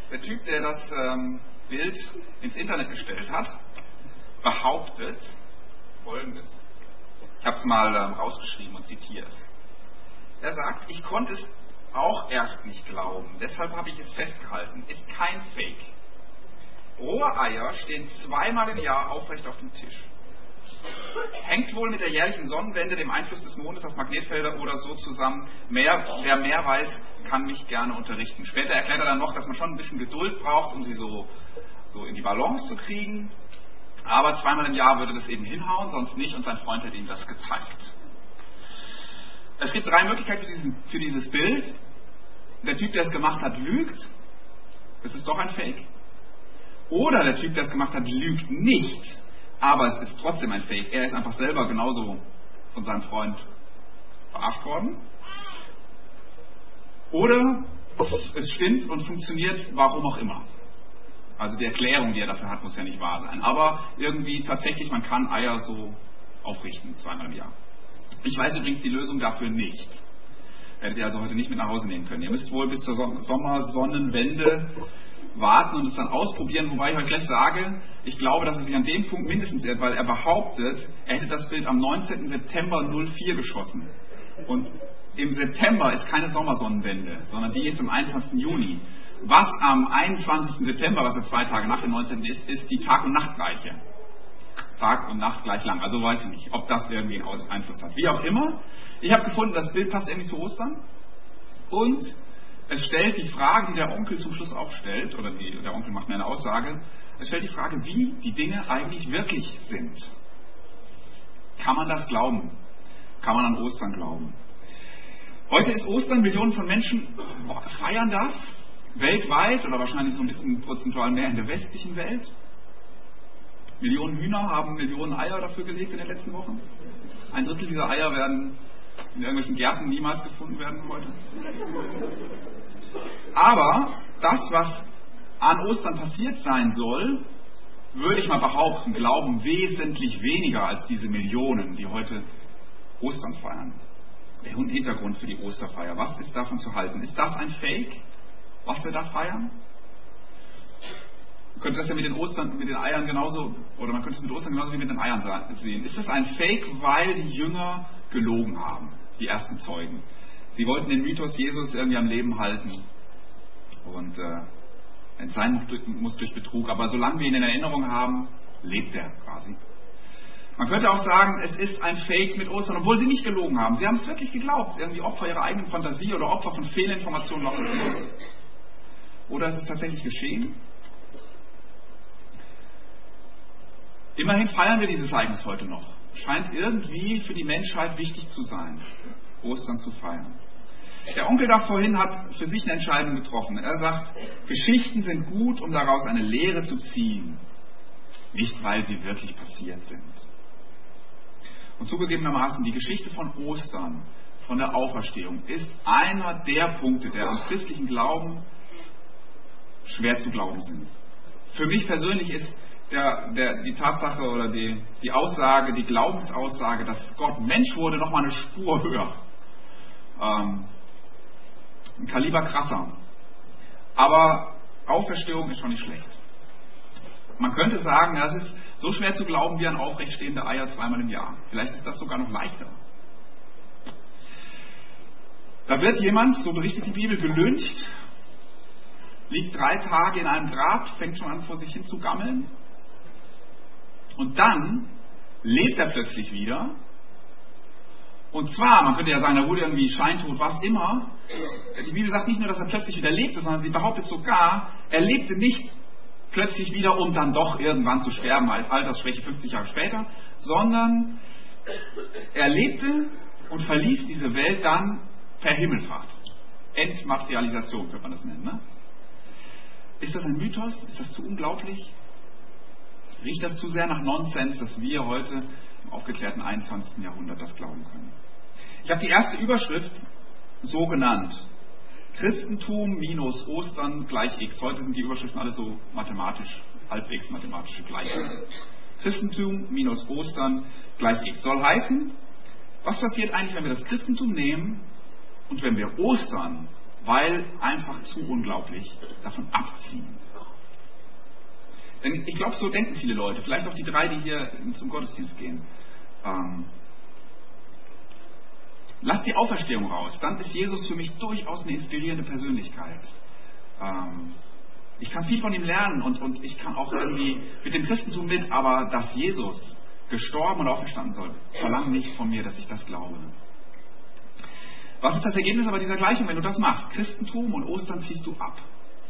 Der Typ, der das Bild ins Internet gestellt hat, behauptet Folgendes. Ich habe es mal rausgeschrieben und zitiere es. Er sagt, ich konnte es auch erst nicht glauben, deshalb habe ich es festgehalten. Ist kein Fake. Rohe Eier stehen 2-mal im Jahr aufrecht auf dem Tisch. Hängt wohl mit der jährlichen Sonnenwende, dem Einfluss des Mondes auf Magnetfelder oder so zusammen. Wer mehr weiß, kann mich gerne unterrichten. Später erklärt er dann noch, dass man schon ein bisschen Geduld braucht, um sie so in die Balance zu kriegen. Aber 2-mal im Jahr würde das eben hinhauen, sonst nicht, und sein Freund hat ihm das gezeigt. Es gibt 3 Möglichkeiten für dieses Bild. Der Typ, der es gemacht hat, lügt. Es ist doch ein Fake. Oder der Typ, der es gemacht hat, lügt nicht. Aber es ist trotzdem ein Fake. Er ist einfach selber genauso von seinem Freund verarscht worden. Oder es stimmt und funktioniert, warum auch immer. Also die Erklärung, die er dafür hat, muss ja nicht wahr sein. Aber irgendwie tatsächlich, man kann Eier so aufrichten, 2-mal im Jahr. Ich weiß übrigens die Lösung dafür nicht. Werdet ihr also heute nicht mit nach Hause nehmen können. Ihr müsst wohl bis zur Sommersonnenwende warten und es dann ausprobieren, wobei ich euch gleich sage, ich glaube, dass er sich an dem Punkt mindestens irrt, weil er behauptet, er hätte das Bild am 19. September 04 geschossen. Und im September ist keine Sommersonnenwende, sondern die ist am 21. Juni. Was am 21. September, was ja 2 Tage nach dem 19. ist die Tag- und Nachtgleiche. Tag und Nacht gleich lang. Also weiß ich nicht, ob das irgendwie einen Einfluss hat. Wie auch immer, ich habe gefunden, das Bild passt irgendwie zu Ostern. Und es stellt die Frage, die der Onkel zum Schluss auch stellt, oder der Onkel macht mir eine Aussage, es stellt die Frage, wie die Dinge eigentlich wirklich sind. Kann man das glauben? Kann man an Ostern glauben? Heute ist Ostern, Millionen von Menschen feiern das, weltweit, oder wahrscheinlich so ein bisschen prozentual mehr in der westlichen Welt. Millionen Hühner haben Millionen Eier dafür gelegt in den letzten Wochen. 1/3 dieser Eier werden in irgendwelchen Gärten niemals gefunden werden heute. Aber das, was an Ostern passiert sein soll, würde ich mal behaupten, glauben wesentlich weniger als diese Millionen, die heute Ostern feiern. Der Hintergrund für die Osterfeier, was ist davon zu halten? Ist das ein Fake, was wir da feiern? Man könnte das ja mit den Eiern genauso, oder man könnte es mit Ostern genauso wie mit den Eiern sehen. Ist das ein Fake, weil die Jünger gelogen haben, die ersten Zeugen? Sie wollten den Mythos Jesus irgendwie am Leben halten und sein muss durch Betrug, aber solange wir ihn in Erinnerung haben, lebt er quasi. Man könnte auch sagen, es ist ein Fake mit Ostern, obwohl sie nicht gelogen haben. Sie haben es wirklich geglaubt, irgendwie Opfer ihrer eigenen Fantasie oder Opfer von Fehlinformationen noch. Oder ist es tatsächlich geschehen? Immerhin feiern wir dieses Ereignis heute noch. Scheint irgendwie für die Menschheit wichtig zu sein, Ostern zu feiern. Der Onkel da vorhin hat für sich eine Entscheidung getroffen. Er sagt, Geschichten sind gut, um daraus eine Lehre zu ziehen, nicht weil sie wirklich passiert sind. Und zugegebenermaßen, die Geschichte von Ostern, von der Auferstehung, ist einer der Punkte, der am christlichen Glauben schwer zu glauben sind. Für mich persönlich ist die Tatsache oder die Aussage, die Glaubensaussage, dass Gott Mensch wurde, nochmal eine Spur höher. Ein Kaliber krasser. Aber Auferstehung ist schon nicht schlecht. Man könnte sagen, das ist so schwer zu glauben wie an aufrecht stehende Eier 2-mal im Jahr. Vielleicht ist das sogar noch leichter. Da wird jemand, so berichtet die Bibel, gelyncht, liegt 3 Tage in einem Grab, fängt schon an vor sich hin zu gammeln. Und dann lebt er plötzlich wieder. Und zwar, man könnte ja sagen, er wurde irgendwie scheintot, was immer. Die Bibel sagt nicht nur, dass er plötzlich wieder lebte, sondern sie behauptet sogar, er lebte nicht plötzlich wieder, um dann doch irgendwann zu sterben, Altersschwäche 50 Jahre später, sondern er lebte und verließ diese Welt dann per Himmelfahrt. Entmaterialisation könnte man das nennen. Ne? Ist das ein Mythos? Ist das zu unglaublich? Riecht das zu sehr nach Nonsens, dass wir heute im aufgeklärten 21. Jahrhundert das glauben können? Ich habe die erste Überschrift so genannt. Christentum minus Ostern gleich X. Heute sind die Überschriften alle so mathematisch, halbwegs mathematische Gleichungen. Christentum minus Ostern gleich X. Soll heißen, was passiert eigentlich, wenn wir das Christentum nehmen und wenn wir Ostern weil einfach zu unglaublich davon abziehen. Denn ich glaube, so denken viele Leute, vielleicht auch die 3, die hier zum Gottesdienst gehen. Lass die Auferstehung raus, dann ist Jesus für mich durchaus eine inspirierende Persönlichkeit. Ich kann viel von ihm lernen und ich kann auch irgendwie mit dem Christentum mit, aber dass Jesus gestorben und auferstanden soll, verlangt nicht von mir, dass ich das glaube. Was ist das Ergebnis aber dieser Gleichung, wenn du das machst? Christentum und Ostern ziehst du ab.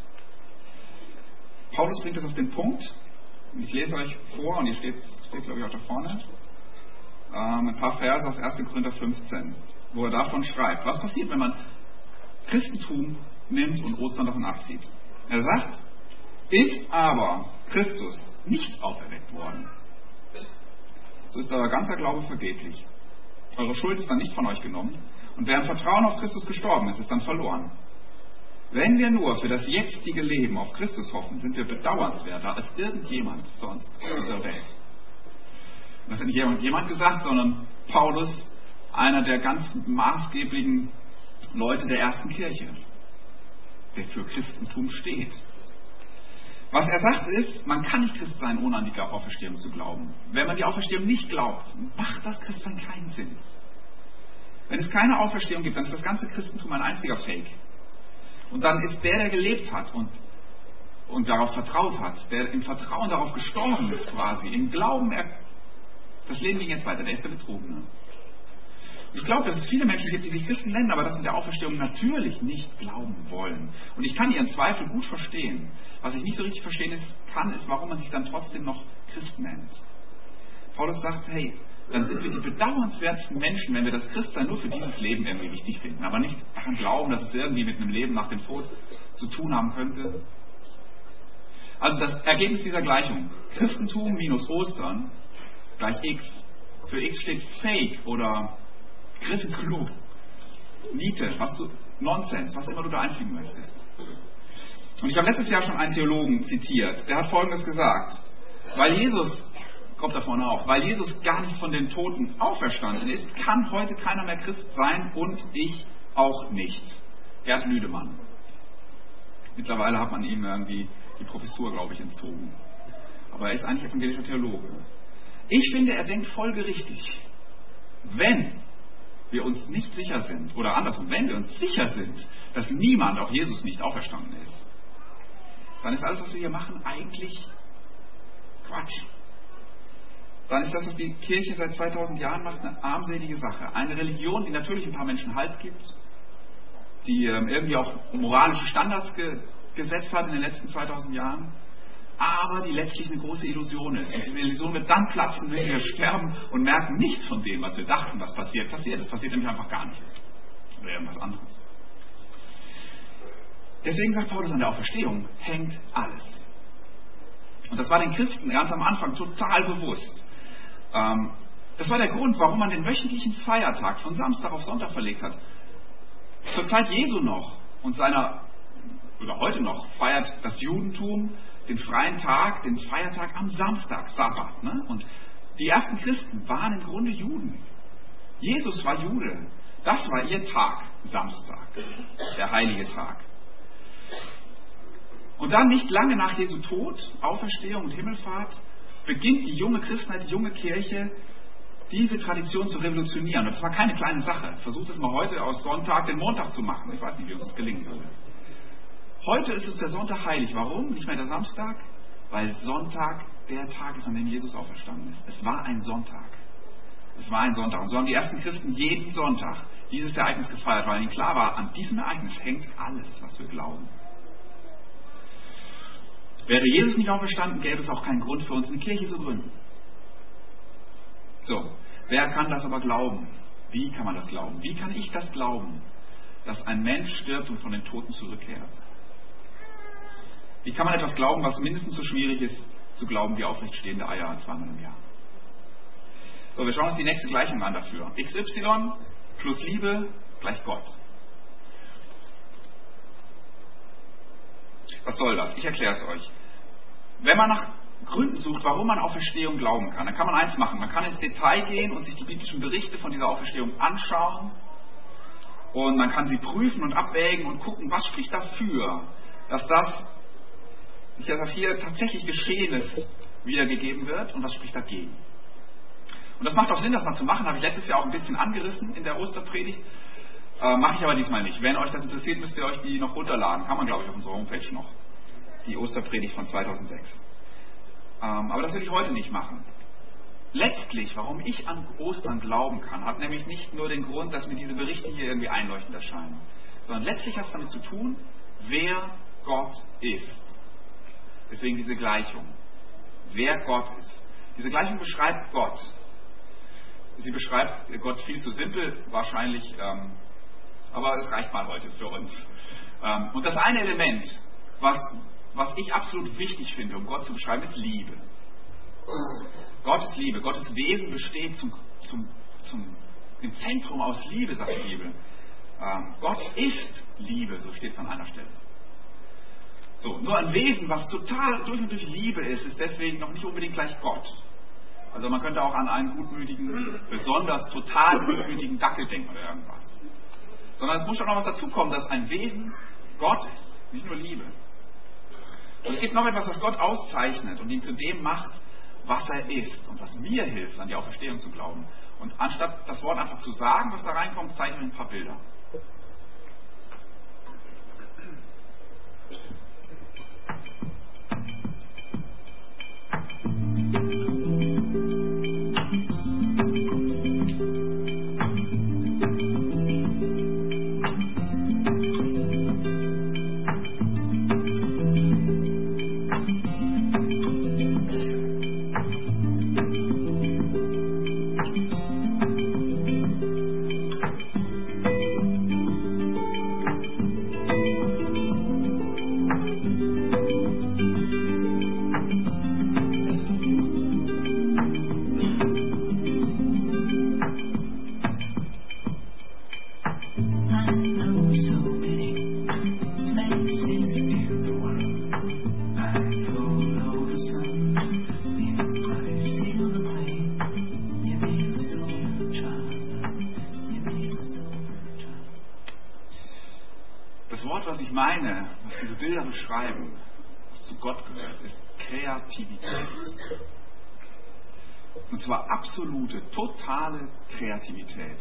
Paulus bringt das auf den Punkt. Ich lese euch vor, und ihr steht glaube ich auch da vorne, ein paar Verse aus 1. Korinther 15, wo er davon schreibt. Was passiert, wenn man Christentum nimmt und Ostern davon abzieht? Er sagt, ist aber Christus nicht auferweckt worden, so ist euer ganzer Glaube vergeblich. Eure Schuld ist dann nicht von euch genommen, und wer im Vertrauen auf Christus gestorben ist, ist dann verloren. Wenn wir nur für das jetzige Leben auf Christus hoffen, sind wir bedauernswerter als irgendjemand sonst in dieser Welt. Das hat nicht jemand gesagt, sondern Paulus, einer der ganz maßgeblichen Leute der ersten Kirche, der für Christentum steht. Was er sagt ist, man kann nicht Christ sein, ohne an die Auferstehung zu glauben. Wenn man die Auferstehung nicht glaubt, macht das Christsein keinen Sinn. Wenn es keine Auferstehung gibt, dann ist das ganze Christentum ein einziger Fake. Und dann ist der gelebt hat und darauf vertraut hat, der im Vertrauen darauf gestorben ist quasi, im Glauben, das Leben ging jetzt weiter, der ist der Betrogene. Ich glaube, dass es viele Menschen gibt, die sich Christen nennen, aber das in der Auferstehung natürlich nicht glauben wollen. Und ich kann ihren Zweifel gut verstehen. Was ich nicht so richtig verstehen kann, ist, warum man sich dann trotzdem noch Christ nennt. Paulus sagt, hey, dann sind wir die bedauernswertesten Menschen, wenn wir das Christsein nur für dieses Leben irgendwie wichtig finden, aber nicht daran glauben, dass es irgendwie mit einem Leben nach dem Tod zu tun haben könnte. Also das Ergebnis dieser Gleichung, Christentum minus Ostern gleich X. Für X steht Fake oder Griff ins Klo, Niete, Nonsens, was immer du da einfügen möchtest. Und ich habe letztes Jahr schon einen Theologen zitiert, der hat Folgendes gesagt: Weil Jesus, kommt da vorne auf, weil Jesus gar nicht von den Toten auferstanden ist, kann heute keiner mehr Christ sein und ich auch nicht. Gerd Lüdemann. Mittlerweile hat man ihm irgendwie die Professur, glaube ich, entzogen. Aber er ist eigentlich evangelischer Theologe. Ich finde, er denkt folgerichtig. Wenn wir uns nicht sicher sind, oder andersrum, wenn wir uns sicher sind, dass niemand, auch Jesus, nicht auferstanden ist, dann ist alles, was wir hier machen, eigentlich Quatsch. Dann ist das, was die Kirche seit 2000 Jahren macht, eine armselige Sache. Eine Religion, die natürlich ein paar Menschen Halt gibt, die irgendwie auch moralische Standards gesetzt hat in den letzten 2000 Jahren, aber die letztlich eine große Illusion ist. Und diese Illusion wird dann platzen, wenn wir sterben und merken, nichts von dem, was wir dachten, was passiert. Es passiert nämlich einfach gar nichts. Oder irgendwas anderes. Deswegen sagt Paulus, an der Auferstehung hängt alles. Und das war den Christen ganz am Anfang total bewusst. Das war der Grund, warum man den wöchentlichen Feiertag von Samstag auf Sonntag verlegt hat. Zur Zeit Jesu noch und oder heute noch, feiert das Judentum den freien Tag, den Feiertag am Samstag, Sabbat. Ne? Und die ersten Christen waren im Grunde Juden. Jesus war Jude. Das war ihr Tag, Samstag, der heilige Tag. Und dann nicht lange nach Jesu Tod, Auferstehung und Himmelfahrt, beginnt die junge Christenheit, die junge Kirche, diese Tradition zu revolutionieren. Und das war keine kleine Sache. Versucht es mal heute aus Sonntag den Montag zu machen. Ich weiß nicht, wie uns das gelingen würde. Heute ist es der Sonntag heilig. Warum? Nicht mehr der Samstag? Weil Sonntag der Tag ist, an dem Jesus auferstanden ist. Es war ein Sonntag. Es war ein Sonntag. Und so haben die ersten Christen jeden Sonntag dieses Ereignis gefeiert, weil ihnen klar war, an diesem Ereignis hängt alles, was wir glauben. Wäre Jesus nicht auferstanden, gäbe es auch keinen Grund für uns, eine Kirche zu gründen. So, wer kann das aber glauben? Wie kann man das glauben? Wie kann ich das glauben, dass ein Mensch stirbt und von den Toten zurückkehrt? Wie kann man etwas glauben, was mindestens so schwierig ist, zu glauben wie aufrecht stehende Eier zweimal im Jahr? So, wir schauen uns die nächste Gleichung an dafür. XY plus Liebe gleich Gott. Was soll das? Ich erkläre es euch. Wenn man nach Gründen sucht, warum man Auferstehung glauben kann, dann kann man eins machen. Man kann ins Detail gehen und sich die biblischen Berichte von dieser Auferstehung anschauen Und man kann sie prüfen und abwägen und gucken, was spricht dafür, dass hier tatsächlich Geschehenes wiedergegeben wird und was spricht dagegen. Und das macht auch Sinn, das mal zu machen, habe ich letztes Jahr auch ein bisschen angerissen in der Osterpredigt. Mache ich aber diesmal nicht. Wenn euch das interessiert, müsst ihr euch die noch runterladen. Kann man, glaube ich, auf unserer Homepage noch. Die Osterpredigt von 2006. Aber das will ich heute nicht machen. Letztlich, warum ich an Ostern glauben kann, hat nämlich nicht nur den Grund, dass mir diese Berichte hier irgendwie einleuchtend erscheinen, sondern letztlich hat es damit zu tun, wer Gott ist. Deswegen diese Gleichung. Wer Gott ist. Diese Gleichung beschreibt Gott. Sie beschreibt Gott viel zu simpel, wahrscheinlich, aber es reicht mal heute für uns. Und das eine Element, was ich absolut wichtig finde, um Gott zu beschreiben, ist Liebe. Gott ist Liebe. Gottes Wesen besteht im Zentrum aus Liebe, sagt die Bibel. Gott ist Liebe, so steht es an einer Stelle. So, nur ein Wesen, was total durch und durch Liebe ist deswegen noch nicht unbedingt gleich Gott. Also man könnte auch an einen gutmütigen, besonders total gutmütigen Dackel denken oder irgendwas. Sondern es muss schon noch was dazukommen, dass ein Wesen Gott ist, nicht nur Liebe. Und es gibt noch etwas, was Gott auszeichnet und ihn zu dem macht, was er ist und was mir hilft, an die Auferstehung zu glauben. Und anstatt das Wort einfach zu sagen, was da reinkommt, zeichne ich ein paar Bilder. Was diese Bilder beschreiben, was zu Gott gehört, ist Kreativität. Und zwar absolute, totale Kreativität.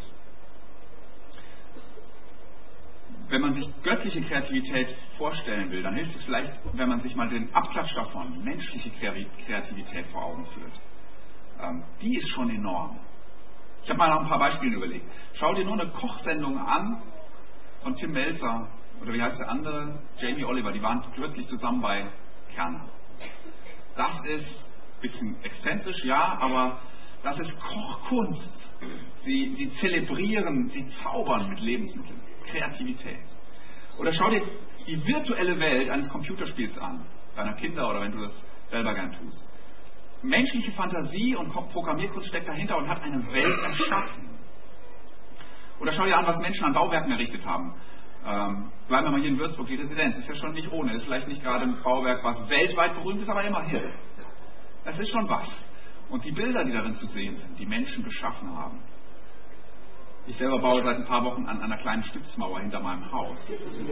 Wenn man sich göttliche Kreativität vorstellen will, dann hilft es vielleicht, wenn man sich mal den Abklatsch davon, menschliche Kreativität vor Augen führt. Die ist schon enorm. Ich habe mal nach ein paar Beispielen überlegt. Schau dir nur eine Kochsendung an von Tim Melzer, oder wie heißt der andere? Jamie Oliver, die waren kürzlich zusammen bei Kerner. Das ist ein bisschen exzentrisch, ja, aber das ist Kochkunst. Sie zelebrieren, sie zaubern mit Lebensmitteln. Kreativität. Oder schau dir die virtuelle Welt eines Computerspiels an, deiner Kinder oder wenn du das selber gern tust. Menschliche Fantasie und Programmierkunst steckt dahinter und hat eine Welt erschaffen. Oder schau dir an, was Menschen an Bauwerken errichtet haben. Bleiben wir mal hier in Würzburg, die Residenz, ist ja schon nicht ohne, ist vielleicht nicht gerade ein Bauwerk, was weltweit berühmt ist, aber immerhin. Das ist schon was. Und die Bilder, die darin zu sehen sind, die Menschen geschaffen haben. Ich selber baue seit ein paar Wochen an einer kleinen Stützmauer hinter meinem Haus.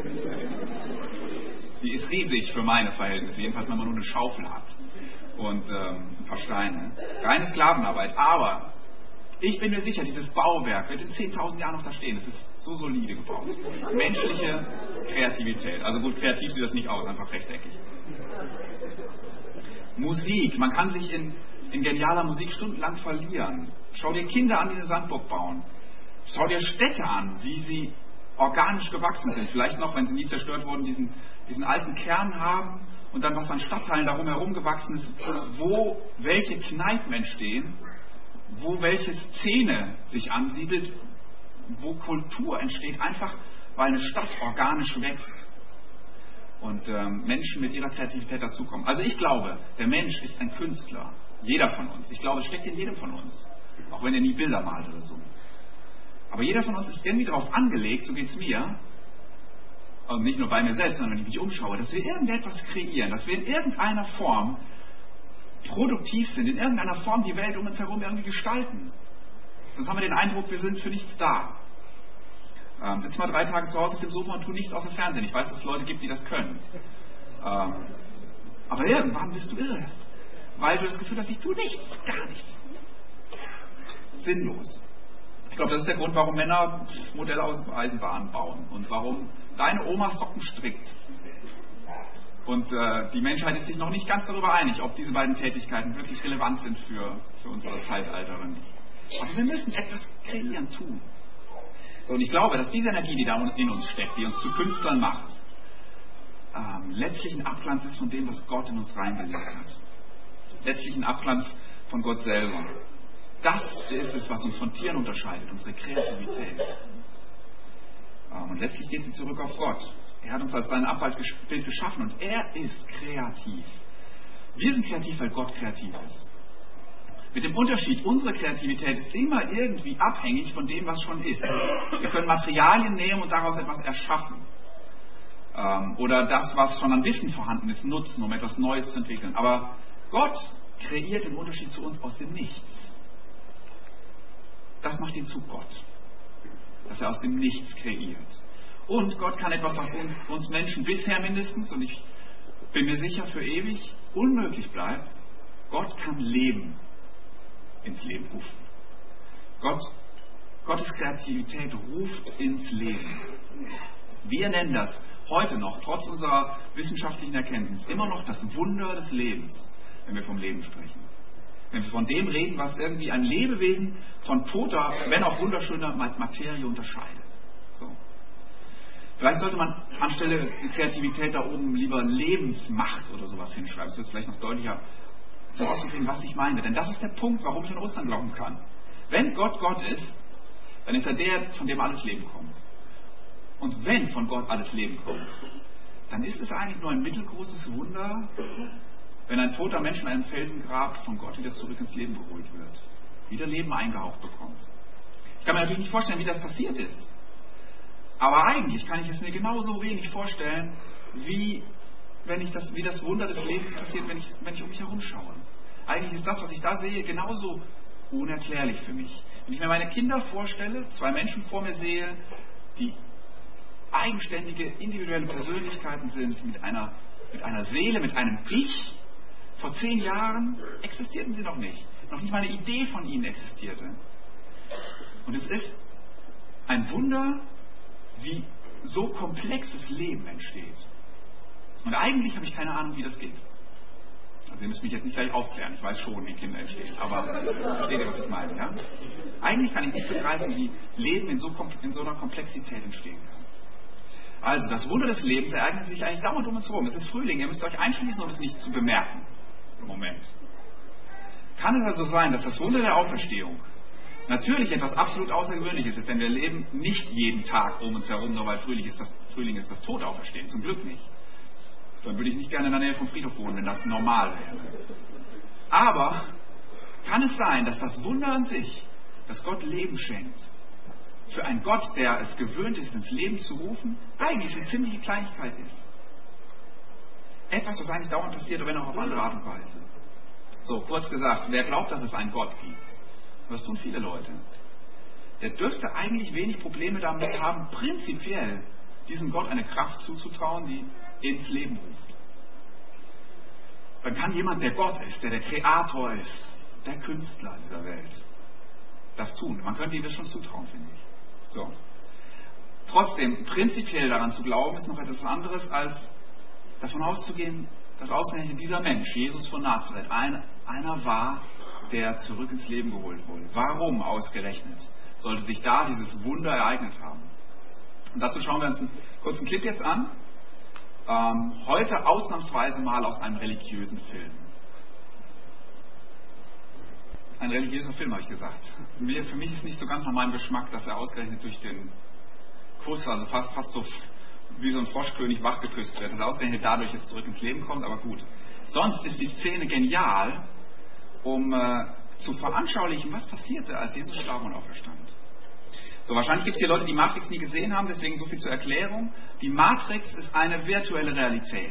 Die ist riesig für meine Verhältnisse, jedenfalls wenn man nur eine Schaufel hat und ein paar Steine. Reine Sklavenarbeit, aber ich bin mir sicher, dieses Bauwerk wird in 10.000 Jahren noch da stehen. Es ist so solide gebaut. Menschliche Kreativität. Also gut, kreativ sieht das nicht aus, einfach rechteckig. Musik. Man kann sich in genialer Musik stundenlang verlieren. Schau dir Kinder an, die eine Sandburg bauen. Schau dir Städte an, wie sie organisch gewachsen sind. Vielleicht noch, wenn sie nie zerstört wurden, diesen alten Kern haben und dann was an Stadtteilen darum herum gewachsen ist, wo welche Kneipen entstehen, wo welche Szene sich ansiedelt, wo Kultur entsteht, einfach weil eine Stadt organisch wächst und Menschen mit ihrer Kreativität dazukommen. Also ich glaube, der Mensch ist ein Künstler. Jeder von uns. Ich glaube, es steckt in jedem von uns. Auch wenn er nie Bilder malt oder so. Aber jeder von uns ist irgendwie darauf angelegt, so geht es mir, und nicht nur bei mir selbst, sondern wenn ich mich umschaue, dass wir irgendetwas kreieren, dass wir in irgendeiner Form produktiv sind, in irgendeiner Form die Welt um uns herum irgendwie gestalten. Sonst haben wir den Eindruck, wir sind für nichts da. Sitz mal 3 Tage zu Hause auf dem Sofa und tu nichts außer Fernsehen. Ich weiß, dass es Leute gibt, die das können. Aber irgendwann bist du irre. Weil du das Gefühl hast, ich tue nichts, gar nichts. Sinnlos. Ich glaube, das ist der Grund, warum Männer Modelle aus Eisenbahn bauen und warum deine Oma Socken strickt. Und die Menschheit ist sich noch nicht ganz darüber einig, ob diese beiden Tätigkeiten wirklich relevant sind für unsere Zeitalter oder nicht. Aber wir müssen etwas kreieren, tun. So, und ich glaube, dass diese Energie, die da in uns steckt, die uns zu Künstlern macht, letztlich ein Abglanz ist von dem, was Gott in uns reingelegt hat. Letztlich ein Abglanz von Gott selber. Das ist es, was uns von Tieren unterscheidet, unsere Kreativität. Und letztlich geht sie zurück auf Gott. Er hat uns als sein Abbild geschaffen und er ist kreativ. Wir sind kreativ, weil Gott kreativ ist. Mit dem Unterschied, unsere Kreativität ist immer irgendwie abhängig von dem, was schon ist. Wir können Materialien nehmen und daraus etwas erschaffen. Oder das, was schon an Wissen vorhanden ist, nutzen, um etwas Neues zu entwickeln. Aber Gott kreiert im Unterschied zu uns aus dem Nichts. Das macht ihn zu Gott. Dass er aus dem Nichts kreiert. Und Gott kann etwas, was uns Menschen bisher mindestens, und ich bin mir sicher für ewig, unmöglich bleibt. Gott kann Leben ins Leben rufen. Gottes Kreativität ruft ins Leben. Wir nennen das heute noch, trotz unserer wissenschaftlichen Erkenntnis, immer noch das Wunder des Lebens, wenn wir vom Leben sprechen. Wenn wir von dem reden, was irgendwie ein Lebewesen von toter, wenn auch wunderschöner Materie unterscheidet. So. Vielleicht sollte man anstelle Kreativität da oben lieber Lebensmacht oder sowas hinschreiben. Das wird vielleicht noch deutlicher zum Ausdruck bringen, was ich meine. Denn das ist der Punkt, warum ich an Ostern glauben kann. Wenn Gott Gott ist, dann ist er der, von dem alles Leben kommt. Und wenn von Gott alles Leben kommt, dann ist es eigentlich nur ein mittelgroßes Wunder, wenn ein toter Mensch in einem Felsengrab von Gott wieder zurück ins Leben geholt wird. Wieder Leben eingehaucht bekommt. Ich kann mir natürlich nicht vorstellen, wie das passiert ist. Aber eigentlich kann ich es mir genauso wenig vorstellen, wie das Wunder des Lebens passiert, wenn ich um mich herum schaue. Eigentlich ist das, was ich da sehe, genauso unerklärlich für mich. Wenn ich mir meine Kinder vorstelle, 2 Menschen vor mir sehe, die eigenständige, individuelle Persönlichkeiten sind, mit einer Seele, mit einem Ich. Vor 10 Jahren existierten sie noch nicht. Noch nicht mal eine Idee von ihnen existierte. Und es ist ein Wunder, wie so komplexes Leben entsteht. Und eigentlich habe ich keine Ahnung, wie das geht. Also ihr müsst mich jetzt nicht gleich aufklären, ich weiß schon, wie Kinder entstehen, aber versteht ihr, was ich meine, ja? Eigentlich kann ich nicht begreifen, wie Leben in so einer Komplexität entstehen kann. Also, das Wunder des Lebens ereignet sich eigentlich dauernd um uns herum. Es ist Frühling, ihr müsst euch einschließen, um es nicht zu bemerken. Im Moment. Kann es also sein, dass das Wunder der Auferstehung natürlich etwas absolut Außergewöhnliches ist, denn wir leben nicht jeden Tag um uns herum, nur weil Frühling ist das Tod auferstehen. Zum Glück nicht. Dann würde ich nicht gerne in der Nähe vom Friedhof wohnen, wenn das normal wäre. Aber kann es sein, dass das Wunder an sich, dass Gott Leben schenkt, für einen Gott, der es gewöhnt ist, ins Leben zu rufen, eigentlich eine ziemliche Kleinigkeit ist. Etwas, was eigentlich dauernd passiert, wenn auch auf andere Art und Weise. So, kurz gesagt, wer glaubt, dass es einen Gott gibt? Das tun viele Leute. Der dürfte eigentlich wenig Probleme damit haben, prinzipiell diesem Gott eine Kraft zuzutrauen, die ins Leben ruft. Dann kann jemand, der Gott ist, der Kreator ist, der Künstler dieser Welt, das tun. Man könnte ihm das schon zutrauen, finde ich. So. Trotzdem, prinzipiell daran zu glauben, ist noch etwas anderes, als davon auszugehen, dass ausgerechnet dieser Mensch, Jesus von Nazareth, einer war, der zurück ins Leben geholt wurde. Warum ausgerechnet sollte sich da dieses Wunder ereignet haben? Und dazu schauen wir uns einen kurzen Clip jetzt an. Heute ausnahmsweise mal aus einem religiösen Film. Ein religiöser Film, habe ich gesagt. Für mich ist nicht so ganz nach meinem Geschmack, dass er ausgerechnet durch den Kuss, also fast so wie so ein Froschkönig wachgeküsst wird, dass er ausgerechnet dadurch jetzt zurück ins Leben kommt, aber gut. Sonst ist die Szene genial, um zu veranschaulichen, was passierte, als Jesus starb und auferstand. So, wahrscheinlich gibt es hier Leute, die Matrix nie gesehen haben, deswegen so viel zur Erklärung. Die Matrix ist eine virtuelle Realität.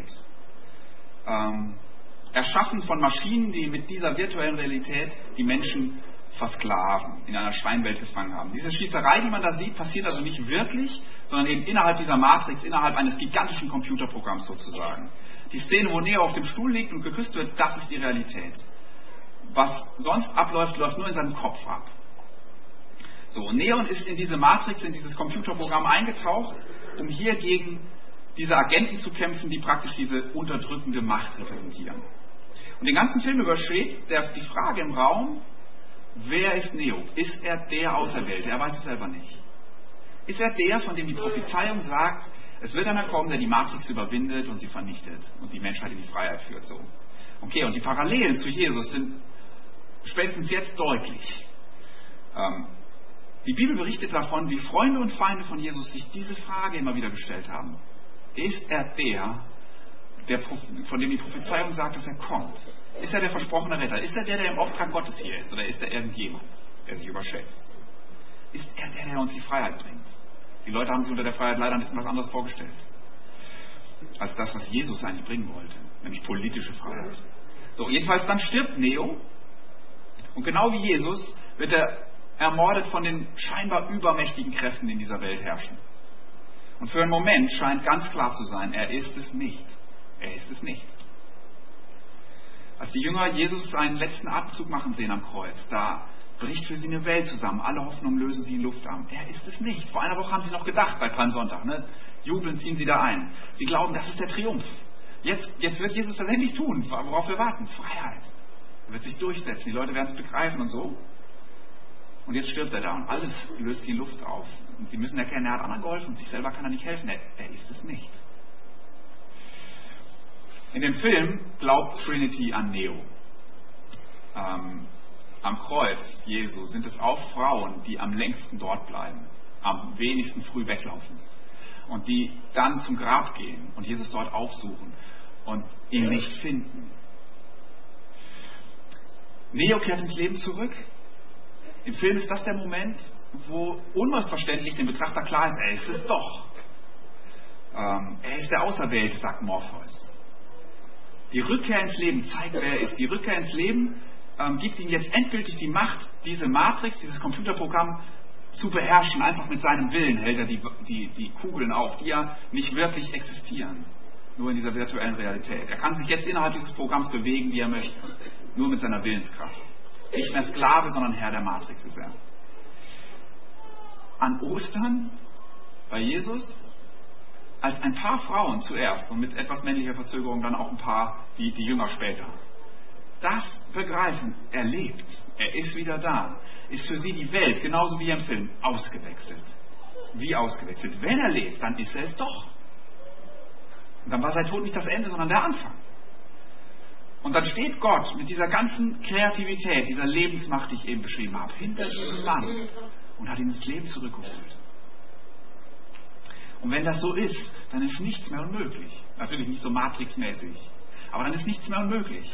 Erschaffen von Maschinen, die mit dieser virtuellen Realität die Menschen versklaven, in einer Scheinwelt gefangen haben. Diese Schießerei, die man da sieht, passiert also nicht wirklich, sondern eben innerhalb dieser Matrix, innerhalb eines gigantischen Computerprogramms sozusagen. Die Szene, wo Neo auf dem Stuhl liegt und geküsst wird, das ist die Realität. Was sonst abläuft, läuft nur in seinem Kopf ab. So, und Neo ist in diese Matrix, in dieses Computerprogramm eingetaucht, um hier gegen diese Agenten zu kämpfen, die praktisch diese unterdrückende Macht repräsentieren. Und den ganzen Film überschwebt die Frage im Raum, wer ist Neo? Ist er der Auserwählte? Er weiß es selber nicht. Ist er der, von dem die Prophezeiung sagt, es wird einer kommen, der die Matrix überwindet und sie vernichtet und die Menschheit in die Freiheit führt? So. Okay, und die Parallelen zu Jesus sind spätestens jetzt deutlich. Die Bibel berichtet davon, wie Freunde und Feinde von Jesus sich diese Frage immer wieder gestellt haben. Ist er der, von dem die Prophezeiung sagt, dass er kommt? Ist er der versprochene Retter? Ist er der im Auftrag Gottes hier ist? Oder ist er irgendjemand, der sich überschätzt? Ist er der uns die Freiheit bringt? Die Leute haben sich unter der Freiheit leider ein bisschen was anderes vorgestellt, als das, was Jesus eigentlich bringen wollte, nämlich politische Freiheit. So, jedenfalls dann stirbt Neo und genau wie Jesus wird er ermordet von den scheinbar übermächtigen Kräften, die in dieser Welt herrschen. Und für einen Moment scheint ganz klar zu sein, er ist es nicht. Er ist es nicht. Als die Jünger Jesus seinen letzten Atemzug machen sehen am Kreuz, da bricht für sie eine Welt zusammen. Alle Hoffnungen lösen sie in Luft an. Er ist es nicht. Vor einer Woche haben sie noch gedacht bei Palmsonntag. Jubelnd ziehen sie da ein. Sie glauben, das ist der Triumph. Jetzt wird Jesus das endlich tun, worauf wir warten. Freiheit. Er wird sich durchsetzen. Die Leute werden es begreifen und so. Und jetzt stirbt er da und alles löst die Luft auf. Und sie müssen erkennen, er hat anderen geholfen und sich selber kann er nicht helfen. Er ist es nicht. In dem Film glaubt Trinity an Neo. Am Kreuz Jesu sind es auch Frauen, die am längsten dort bleiben, am wenigsten früh weglaufen und die dann zum Grab gehen und Jesus dort aufsuchen und ihn nicht finden. Neo kehrt ins Leben zurück. Im Film ist das der Moment, wo unmissverständlich dem Betrachter klar ist, er ist es doch. Er ist der Auserwählte, sagt Morpheus. Die Rückkehr ins Leben zeigt, wer er ist. Die Rückkehr ins Leben gibt ihm jetzt endgültig die Macht, diese Matrix, dieses Computerprogramm zu beherrschen. Einfach mit seinem Willen hält er die Kugeln auf, die ja nicht wirklich existieren. Nur in dieser virtuellen Realität. Er kann sich jetzt innerhalb dieses Programms bewegen, wie er möchte. Nur mit seiner Willenskraft. Nicht mehr Sklave, sondern Herr der Matrix ist er. An Ostern bei Jesus, als ein paar Frauen zuerst und mit etwas männlicher Verzögerung dann auch ein paar, die Jünger später, das begreifen, er lebt, er ist wieder da, ist für sie die Welt, genauso wie im Film, ausgewechselt. Wie ausgewechselt? Wenn er lebt, dann ist er es doch. Und dann war sein Tod nicht das Ende, sondern der Anfang. Und dann steht Gott mit dieser ganzen Kreativität, dieser Lebensmacht, die ich eben beschrieben habe, hinter diesem Mann und hat ihn ins Leben zurückgeholt. Und wenn das so ist, dann ist nichts mehr unmöglich. Natürlich nicht so matrixmäßig, aber dann ist nichts mehr unmöglich.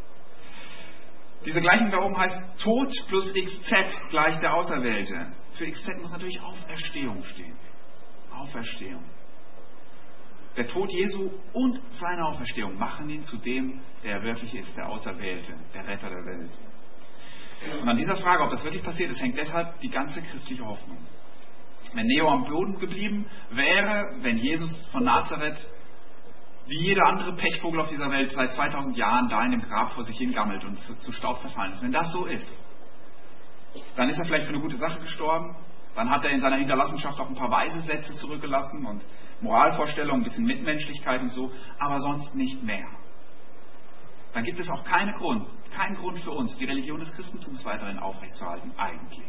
Diese Gleichung da oben heißt Tod plus XZ gleich der Auserwählte. Für XZ muss natürlich Auferstehung stehen. Auferstehung. Der Tod Jesu und seine Auferstehung machen ihn zu dem, der er wirklich ist, der Auserwählte, der Retter der Welt. Und an dieser Frage, ob das wirklich passiert ist, hängt deshalb die ganze christliche Hoffnung. Wenn Neo am Boden geblieben wäre, wenn Jesus von Nazareth wie jeder andere Pechvogel auf dieser Welt seit 2000 Jahren da in dem Grab vor sich hingammelt und zu Staub zerfallen ist, wenn das so ist, dann ist er vielleicht für eine gute Sache gestorben, dann hat er in seiner Hinterlassenschaft auch ein paar weise Sätze zurückgelassen und Moralvorstellungen, ein bisschen Mitmenschlichkeit und so, aber sonst nicht mehr. Dann gibt es auch keinen Grund für uns, die Religion des Christentums weiterhin aufrechtzuerhalten, eigentlich.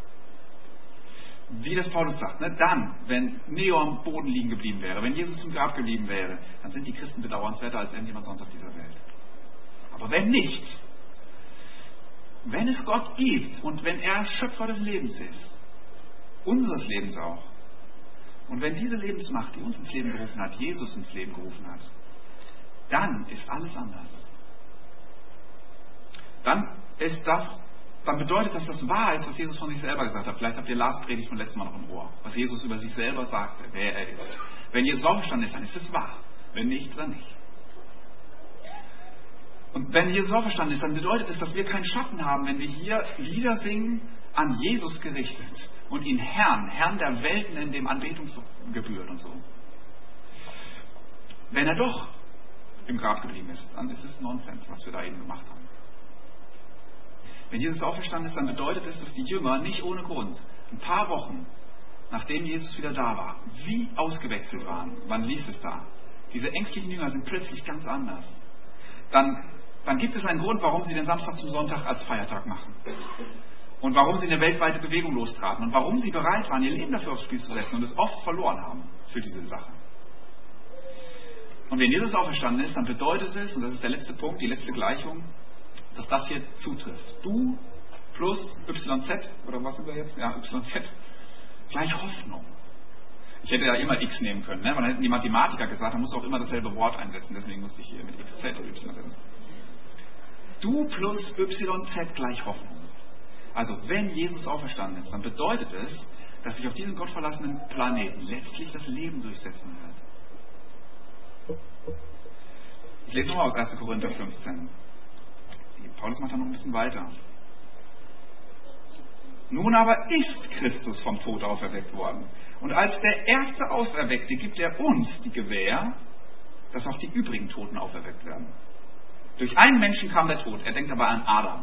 Wie das Paulus sagt, dann, wenn Neo am Boden liegen geblieben wäre, wenn Jesus im Grab geblieben wäre, dann sind die Christen bedauernswerter als irgendjemand sonst auf dieser Welt. Aber wenn nicht, wenn es Gott gibt und wenn er Schöpfer des Lebens ist, unseres Lebens auch, und wenn diese Lebensmacht, die uns ins Leben gerufen hat, Jesus ins Leben gerufen hat, dann ist alles anders. Dann bedeutet das, dass wahr ist, was Jesus von sich selber gesagt hat. Vielleicht habt ihr Lars Predigt von letztem Mal noch im Ohr. Was Jesus über sich selber sagte, wer er ist. Wenn Jesus auferstanden ist, dann ist es wahr. Wenn nicht, dann nicht. Und wenn Jesus auferstanden ist, dann bedeutet es, dass wir keinen Schatten haben, wenn wir hier Lieder singen, an Jesus gerichtet und ihn Herrn der Welten, in dem Anbetung gebührt und so. Wenn er doch im Grab geblieben ist, dann ist es Nonsens, was wir da eben gemacht haben. Wenn Jesus auferstanden ist, dann bedeutet es, dass die Jünger nicht ohne Grund ein paar Wochen, nachdem Jesus wieder da war, wie ausgewechselt waren. Man liest es da. Diese ängstlichen Jünger sind plötzlich ganz anders. Dann gibt es einen Grund, warum sie den Samstag zum Sonntag als Feiertag machen. Und warum sie eine weltweite Bewegung lostraten. Und warum sie bereit waren, ihr Leben dafür aufs Spiel zu setzen und es oft verloren haben für diese Sache. Und wenn Jesus auferstanden ist, dann bedeutet es, und das ist der letzte Punkt, die letzte Gleichung, dass das hier zutrifft. Du plus YZ, oder was sind wir jetzt? Ja, YZ, gleich Hoffnung. Ich hätte ja immer X nehmen können, ne? Weil dann hätten die Mathematiker gesagt, man muss auch immer dasselbe Wort einsetzen, deswegen musste ich hier mit XZ oder YZ. Du plus YZ gleich Hoffnung. Also, wenn Jesus auferstanden ist, dann bedeutet es, dass sich auf diesem gottverlassenen Planeten letztlich das Leben durchsetzen wird. Ich lese nochmal aus 1. Korinther 15. Paulus macht da noch ein bisschen weiter. Nun aber ist Christus vom Tod auferweckt worden. Und als der erste Auferweckte gibt er uns die Gewähr, dass auch die übrigen Toten auferweckt werden. Durch einen Menschen kam der Tod. Er denkt aber an Adam.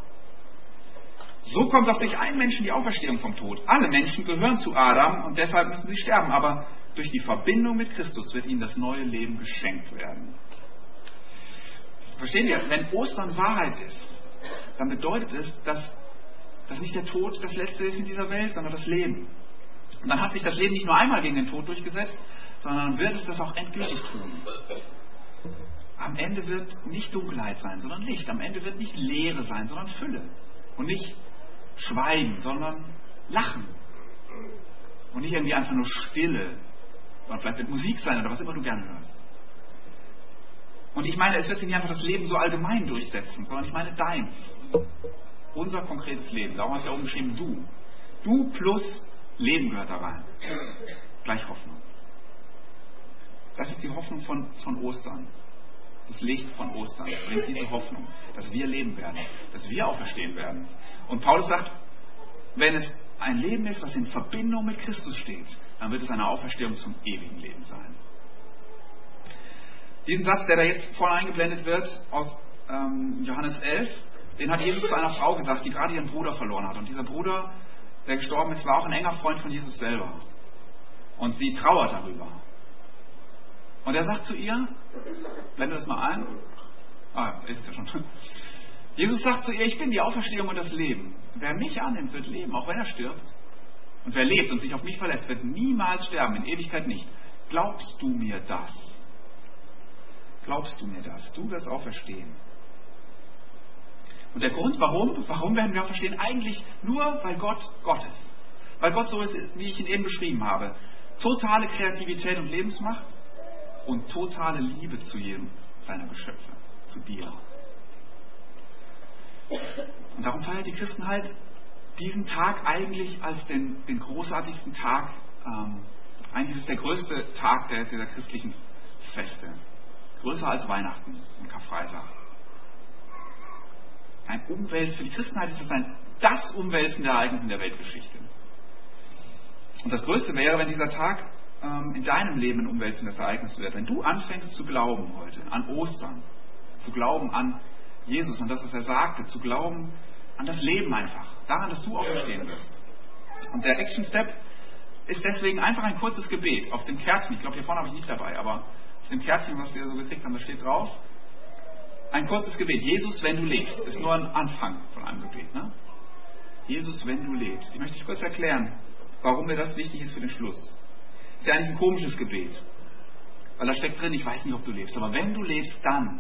So kommt auch durch einen Menschen die Auferstehung vom Tod. Alle Menschen gehören zu Adam und deshalb müssen sie sterben. Aber durch die Verbindung mit Christus wird ihnen das neue Leben geschenkt werden. Versteht ihr? Wenn Ostern Wahrheit ist, dann bedeutet es, dass nicht der Tod das Letzte ist in dieser Welt, sondern das Leben. Und dann hat sich das Leben nicht nur einmal gegen den Tod durchgesetzt, sondern wird es das auch endgültig tun. Am Ende wird nicht Dunkelheit sein, sondern Licht. Am Ende wird nicht Leere sein, sondern Fülle. Und nicht Schweigen, sondern Lachen. Und nicht irgendwie einfach nur Stille, sondern vielleicht wird Musik sein oder was immer du gerne hörst. Und ich meine, es wird sich nicht einfach das Leben so allgemein durchsetzen, sondern ich meine deins. Unser konkretes Leben. Darum habe ich auch geschrieben, du. Du plus Leben gehört da rein. Gleich Hoffnung. Das ist die Hoffnung von Ostern. Das Licht von Ostern bringt diese Hoffnung, dass wir leben werden, dass wir auferstehen werden. Und Paulus sagt, wenn es ein Leben ist, was in Verbindung mit Christus steht, dann wird es eine Auferstehung zum ewigen Leben sein. Diesen Satz, der da jetzt vorne eingeblendet wird, aus Johannes 11, den hat Jesus zu einer Frau gesagt, die gerade ihren Bruder verloren hat. Und dieser Bruder, der gestorben ist, war auch ein enger Freund von Jesus selber. Und sie trauert darüber. Und er sagt zu ihr, blende das mal ein. Ist ja schon. Jesus sagt zu ihr, ich bin die Auferstehung und das Leben. Wer mich annimmt, wird leben, auch wenn er stirbt. Und wer lebt und sich auf mich verlässt, wird niemals sterben, in Ewigkeit nicht. Glaubst du mir das? Glaubst du mir das? Du wirst auferstehen. Und der Grund, warum werden wir auferstehen? Eigentlich nur, weil Gott ist. Weil Gott so ist, wie ich ihn eben beschrieben habe. Totale Kreativität und Lebensmacht und totale Liebe zu jedem seiner Geschöpfe, zu dir. Und darum feiert die Christenheit diesen Tag eigentlich als den großartigsten Tag. Eigentlich ist es der größte Tag dieser christlichen Feste. Größer als Weihnachten und Karfreitag. Für die Christenheit ist es das umwälzende Ereignis in der Weltgeschichte. Und das Größte wäre, wenn dieser Tag in deinem Leben ein umwälzendes Ereignis wird. Wenn du anfängst zu glauben heute, an Ostern, zu glauben an Jesus, an das, was er sagte, zu glauben an das Leben einfach, daran, dass du auferstehen wirst. Und der Action Step ist deswegen einfach ein kurzes Gebet auf dem Kärtchen. Ich glaube, hier vorne habe ich nicht dabei, aber auf dem Kärtchen, was wir so gekriegt haben, da steht drauf, ein kurzes Gebet. Jesus, wenn du lebst. Ist nur ein Anfang von einem Gebet. Ne? Jesus, wenn du lebst. Ich möchte dich kurz erklären, warum mir das wichtig ist für den Schluss. Ist ja eigentlich ein komisches Gebet. Weil da steckt drin, ich weiß nicht, ob du lebst. Aber wenn du lebst, dann.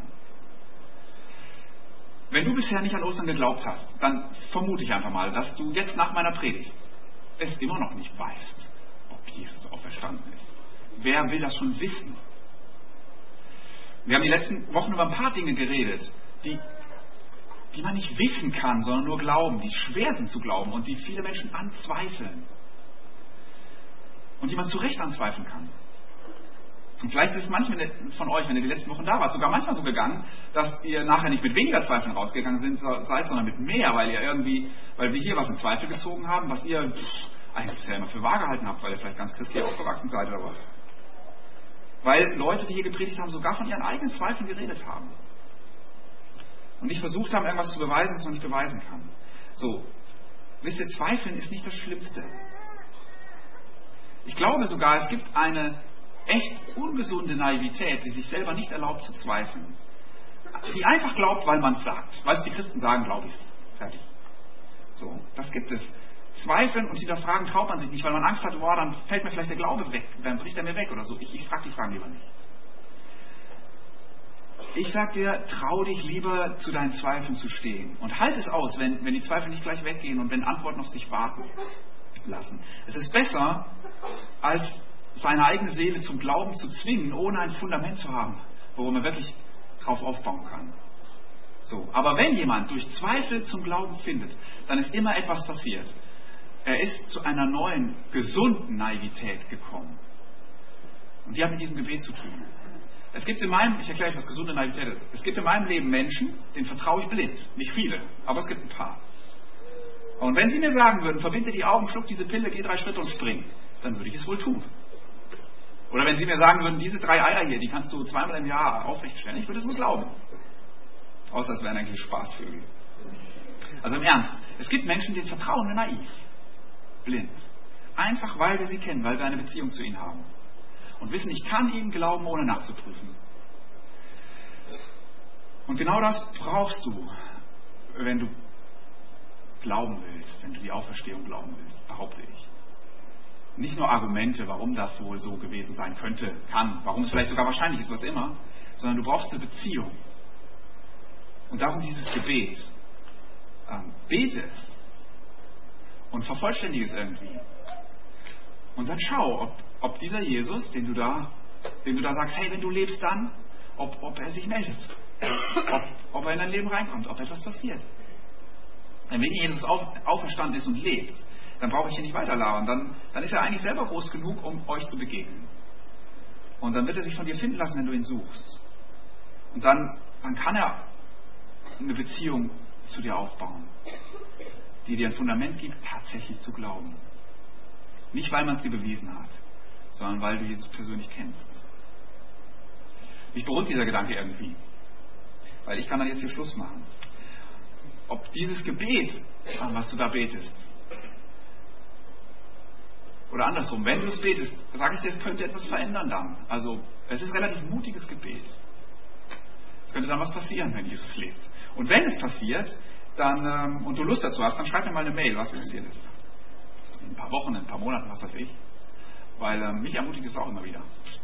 Wenn du bisher nicht an Ostern geglaubt hast, dann vermute ich einfach mal, dass du jetzt nach meiner Predigt es immer noch nicht weißt, ob Jesus auferstanden ist. Wer will das schon wissen? Wir haben die letzten Wochen über ein paar Dinge geredet, die man nicht wissen kann, sondern nur glauben, die schwer sind zu glauben und die viele Menschen anzweifeln. Und die man zu Recht anzweifeln kann. Und vielleicht ist es manchmal von euch, wenn ihr die letzten Wochen da wart, sogar manchmal so gegangen, dass ihr nachher nicht mit weniger Zweifeln rausgegangen seid, sondern mit mehr, weil wir hier was in Zweifel gezogen haben, was ihr eigentlich bisher immer für wahr gehalten habt, weil ihr vielleicht ganz christlich aufgewachsen seid oder was. Weil Leute, die hier gepredigt haben, sogar von ihren eigenen Zweifeln geredet haben. Und nicht versucht haben, irgendwas zu beweisen, das man nicht beweisen kann. So, wisst ihr, Zweifeln ist nicht das Schlimmste. Ich glaube sogar, es gibt eine echt ungesunde Naivität, die sich selber nicht erlaubt zu zweifeln. Die einfach glaubt, weil man es sagt. Weil es die Christen sagen, glaube ich es. Fertig. So, das gibt es. Zweifeln und hinterfragen traut man sich nicht, weil man Angst hat, boah, dann fällt mir vielleicht der Glaube weg, dann bricht er mir weg oder so. Ich frage die Fragen lieber nicht. Ich sag dir, trau dich lieber zu deinen Zweifeln zu stehen und halt es aus, wenn die Zweifel nicht gleich weggehen und wenn Antworten auf sich warten lassen. Es ist besser, als seine eigene Seele zum Glauben zu zwingen, ohne ein Fundament zu haben, worum man wirklich drauf aufbauen kann. So, aber wenn jemand durch Zweifel zum Glauben findet, dann ist immer etwas passiert. Er ist zu einer neuen, gesunden Naivität gekommen. Und die hat mit diesem Gebet zu tun. Ich erkläre euch, was gesunde Naivität ist. Es gibt in meinem Leben Menschen, denen vertraue ich blind. Nicht viele, aber es gibt ein paar. Und wenn sie mir sagen würden, verbinde die Augen, schluck diese Pille, geh 3 Schritte und spring, dann würde ich es wohl tun. Oder wenn sie mir sagen würden, diese 3 Eier hier, die kannst du 2-mal im Jahr aufrecht stellen, ich würde es nur glauben. Außer es wären eigentlich Spaßvögel. Also im Ernst, es gibt Menschen, denen vertrauen wir naiv. Blind. Einfach weil wir sie kennen, weil wir eine Beziehung zu ihnen haben. Und wissen, ich kann ihnen glauben, ohne nachzuprüfen. Und genau das brauchst du, wenn du glauben willst, wenn du die Auferstehung glauben willst, behaupte ich. Nicht nur Argumente, warum das wohl so gewesen sein könnte, kann, warum es vielleicht sogar wahrscheinlich ist, was immer, sondern du brauchst eine Beziehung. Und darum dieses Gebet. Bete es. Und vervollständige es irgendwie. Und dann schau, ob dieser Jesus, dem du da sagst, hey, wenn du lebst dann, ob er sich meldet. Ob er in dein Leben reinkommt, ob etwas passiert. Denn wenn Jesus auferstanden ist und lebt, dann brauche ich hier nicht weiter labern. Dann ist er eigentlich selber groß genug, um euch zu begegnen. Und dann wird er sich von dir finden lassen, wenn du ihn suchst. Und dann kann er eine Beziehung zu dir aufbauen, die dir ein Fundament gibt, tatsächlich zu glauben. Nicht, weil man es dir bewiesen hat, sondern weil du Jesus persönlich kennst. Mich beruhigt dieser Gedanke irgendwie, weil ich kann dann jetzt hier Schluss machen. Ob dieses Gebet, an was du da betest, oder andersrum, wenn du es betest, sage ich dir, es könnte etwas verändern dann. Also, es ist ein relativ mutiges Gebet. Es könnte dann was passieren, wenn Jesus lebt. Und wenn es passiert, dann, und du Lust dazu hast, dann schreib mir mal eine Mail, was passiert ist. In ein paar Wochen, in ein paar Monaten, was weiß ich. Weil mich ermutigt es auch immer wieder.